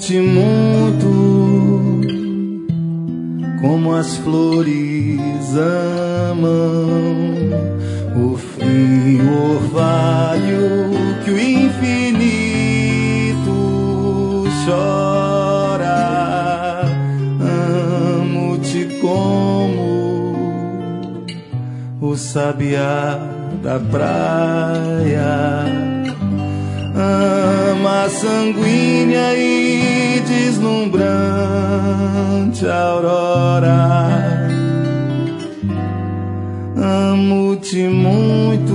amo-te muito, como as flores amam o frio orvalho que o infinito chora. Amo-te como o sabiá da praia ama a sanguínea e deslumbrante aurora. Amo-te muito,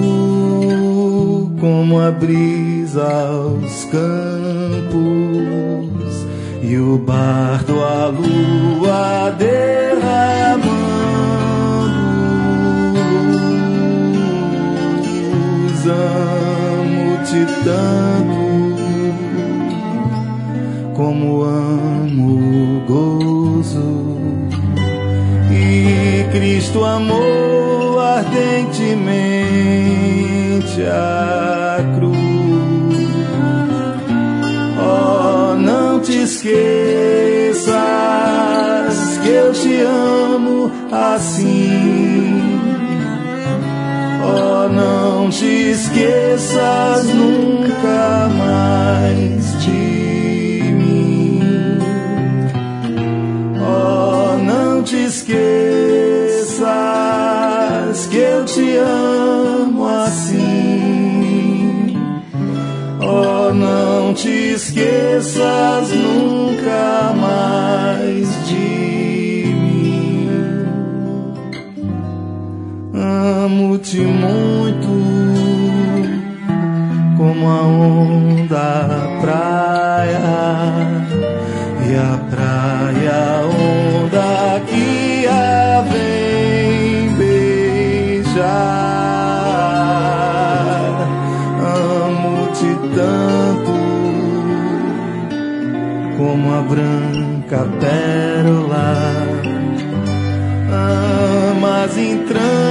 como a brisa aos campos e o bardo a lua derramando luz. Amo-te tanto, como amo o gozo e Cristo amou ardentemente a cruz. Oh, não te esqueças que eu te amo assim. Oh, não te esqueças nunca mais de mim. Oh, não te esqueças que eu te amo assim. Oh, não te esqueças nunca mais de mim. Amo-te muito, como a onda a praia, e a praia a onda que a vem beijar. Amo-te tanto, como a branca pérola ama as entranhas